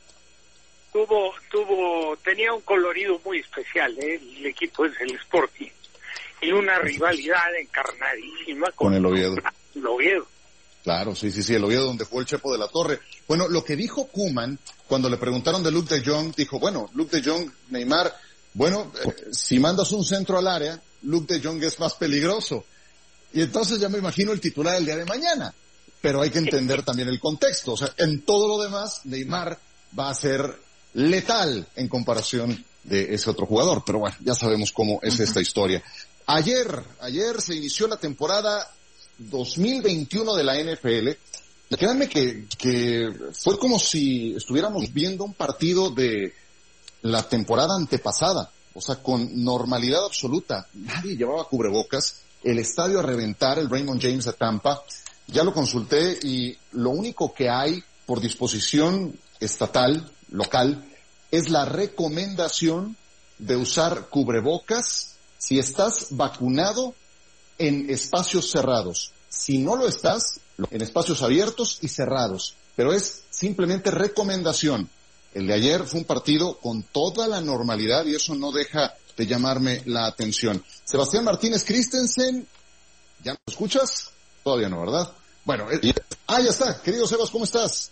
tuvo, tuvo, tenía un colorido muy especial, ¿eh? El equipo es el Sporting, y una rivalidad encarnadísima con, Con el Oviedo. con el Oviedo. Claro, sí, sí, sí, el Oviedo donde jugó el Chepo de la Torre. Bueno, lo que dijo Koeman, cuando le preguntaron de Luke de Jong, dijo, bueno, Luke de Jong, Neymar, bueno, eh, si mandas un centro al área, Luke de Jong es más peligroso. Y entonces ya me imagino el titular el día de mañana. Pero hay que entender también el contexto. O sea, en todo lo demás, Neymar va a ser letal en comparación de ese otro jugador. Pero bueno, ya sabemos cómo es esta historia. Ayer, ayer se inició la temporada dos mil veintiuno de la N F L. Y créanme que, que fue como si estuviéramos viendo un partido de la temporada antepasada. O sea, con normalidad absoluta. Nadie llevaba cubrebocas. El estadio a reventar, el Raymond James de Tampa. Ya lo consulté y lo único que hay por disposición estatal, local, es la recomendación de usar cubrebocas si estás vacunado en espacios cerrados. Si no lo estás, en espacios abiertos y cerrados. Pero es simplemente recomendación. El de ayer fue un partido con toda la normalidad y eso no deja de llamarme la atención. Sebastián Martínez Christensen, ¿ya me escuchas? Todavía no, ¿verdad? Bueno, eh, ah, ya está. Querido Sebas, ¿cómo estás?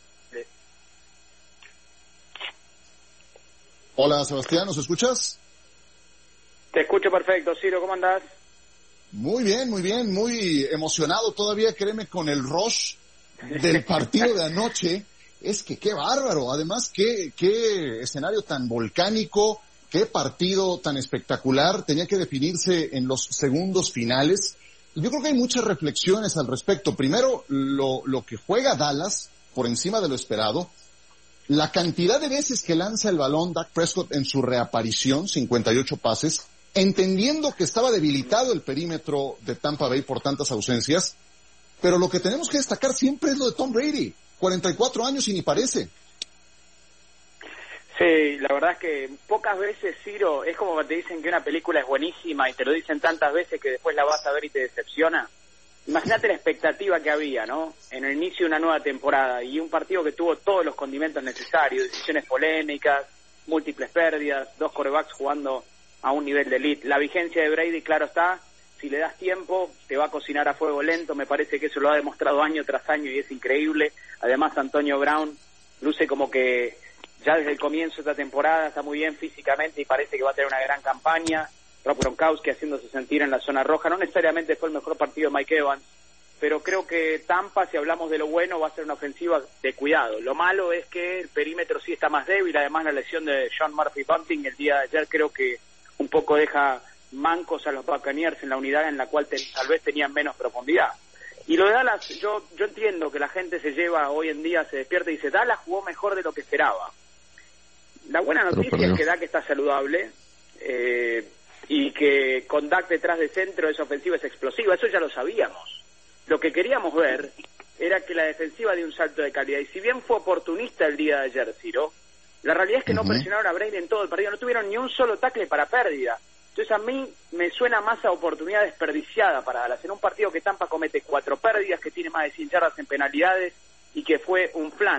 Hola, Sebastián, ¿nos escuchas? Te escucho perfecto, Ciro, ¿cómo andás? Muy bien, muy bien, muy emocionado todavía, créeme, con el rush del partido de anoche. Es que qué bárbaro, además qué, qué escenario tan volcánico, qué partido tan espectacular, tenía que definirse en los segundos finales. Y yo creo que hay muchas reflexiones al respecto. Primero, lo, lo que juega Dallas por encima de lo esperado, la cantidad de veces que lanza el balón Dak Prescott en su reaparición, cincuenta y ocho pases, entendiendo que estaba debilitado el perímetro de Tampa Bay por tantas ausencias, pero lo que tenemos que destacar siempre es lo de Tom Brady, cuarenta y cuatro años y ni parece. Sí, la verdad es que pocas veces, Ciro, es como cuando te dicen que una película es buenísima y te lo dicen tantas veces que después la vas a ver y te decepciona. Imagínate la expectativa que había, ¿no? En el inicio de una nueva temporada y un partido que tuvo todos los condimentos necesarios, decisiones polémicas, múltiples pérdidas, dos quarterbacks jugando a un nivel de elite. La vigencia de Brady, claro está, si le das tiempo, te va a cocinar a fuego lento, me parece que eso lo ha demostrado año tras año y es increíble. Además, Antonio Brown luce como que ya desde el comienzo de esta temporada está muy bien físicamente y parece que va a tener una gran campaña. Rob Gronkowski haciéndose sentir en la zona roja, no necesariamente fue el mejor partido de Mike Evans, pero creo que Tampa, si hablamos de lo bueno, va a ser una ofensiva de cuidado. Lo malo es que el perímetro sí está más débil, además la lesión de Sean Murphy Bunting el día de ayer creo que un poco deja mancos a los Buccaneers en la unidad en la cual te, tal vez tenían menos profundidad. Y lo de Dallas, yo yo entiendo que la gente se lleva hoy en día, se despierta y dice, Dallas jugó mejor de lo que esperaba. La buena noticia es que Dak está saludable, eh, y que con Dak detrás de centro esa ofensiva es explosiva, eso ya lo sabíamos. Lo que queríamos ver era que la defensiva dio un salto de calidad, y si bien fue oportunista el día de ayer, Ciro, la realidad es que uh-huh. no presionaron a Brady en todo el partido, no tuvieron ni un solo tackle para pérdida. Entonces a mí me suena más a oportunidad desperdiciada para Dallas, en un partido que Tampa comete cuatro pérdidas, que tiene más de cien yardas en penalidades, y que fue un flan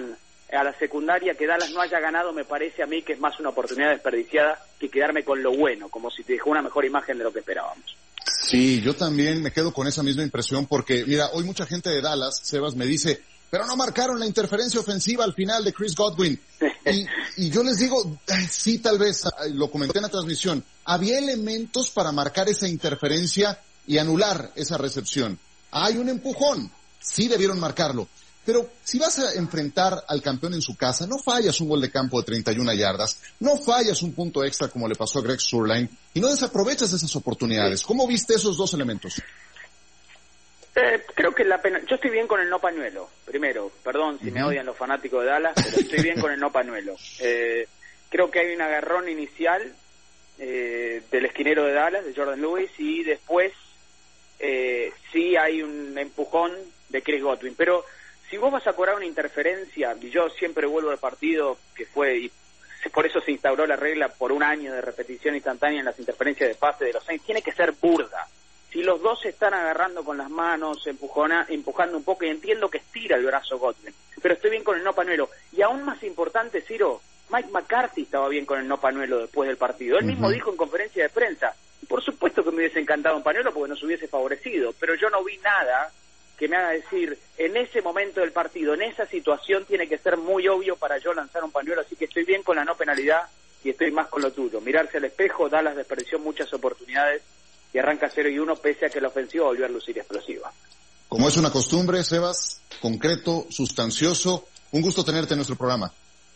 a la secundaria, que Dallas no haya ganado me parece a mí que es más una oportunidad desperdiciada que quedarme con lo bueno, como si te dejó una mejor imagen de lo que esperábamos. Sí, yo también me quedo con esa misma impresión porque, mira, hoy mucha gente de Dallas, Sebas, me dice, pero no marcaron la interferencia ofensiva al final de Chris Godwin. Y, y yo les digo, sí, tal vez, lo comenté en la transmisión, había elementos para marcar esa interferencia y anular esa recepción. Hay un empujón, sí debieron marcarlo. Pero si vas a enfrentar al campeón en su casa, no fallas un gol de campo de treinta y una yardas, no fallas un punto extra como le pasó a Greg Zuerlein y no desaprovechas esas oportunidades. ¿Cómo viste esos dos elementos? Eh, creo que la pena... Yo estoy bien con el no pañuelo, primero. Perdón si uh-huh. me odian los fanáticos de Dallas, pero estoy bien con el no pañuelo. Eh, creo que hay un agarrón inicial eh, del esquinero de Dallas, de Jordan Lewis, y después eh, sí hay un empujón de Chris Godwin. Pero si vos vas a cobrar una interferencia, y yo siempre vuelvo al partido que fue, y por eso se instauró la regla por un año de repetición instantánea en las interferencias de pase de los Saints, tiene que ser burda. Si los dos se están agarrando con las manos, empujona, empujando un poco, y entiendo que estira el brazo Godwin, pero estoy bien con el no pañuelo. Y aún más importante, Ciro, Mike McCarthy estaba bien con el no pañuelo después del partido. Él uh-huh. mismo dijo en conferencia de prensa, por supuesto que me hubiese encantado un pañuelo porque nos hubiese favorecido, pero yo no vi nada que me haga decir, en ese momento del partido, en esa situación, tiene que ser muy obvio para yo lanzar un pañuelo, así que estoy bien con la no penalidad y estoy más con lo tuyo. Mirarse al espejo, Dallas desperdició muchas oportunidades y arranca cero y uno pese a que la ofensiva volvió a lucir explosiva. Como es una costumbre, Sebas, concreto, sustancioso, un gusto tenerte en nuestro programa.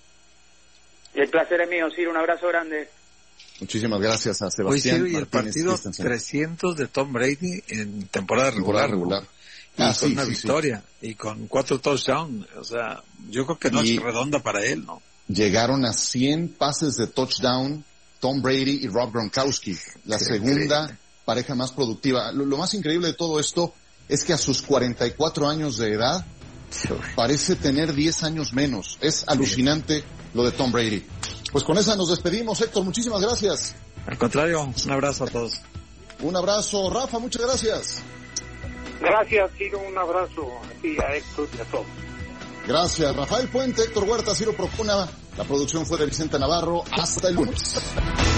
El placer es mío, Ciro, un abrazo grande. Muchísimas gracias a Sebastián. Hoy, Ciro, y el partido trescientos de Tom Brady en temporada regular. Temporada regular. Y ah, con sí, una sí, victoria, sí. y con cuatro touchdowns, o sea, yo creo que no y es redonda para él, ¿no? Llegaron a cien pases de touchdown Tom Brady y Rob Gronkowski, la sí, segunda increíble. pareja más productiva. Lo, lo más increíble de todo esto es que a sus cuarenta y cuatro años de edad, sí. parece tener diez años menos. Es sí. alucinante lo de Tom Brady. Pues con esa nos despedimos, Héctor, muchísimas gracias. Al contrario, un abrazo a todos. Un abrazo, Rafa, muchas gracias. Gracias, Ciro, un abrazo a ti, a Héctor y a todos. Gracias, Rafael Puente, Héctor Huerta, Ciro Procuna. La producción fue de Vicente Navarro. Hasta el lunes.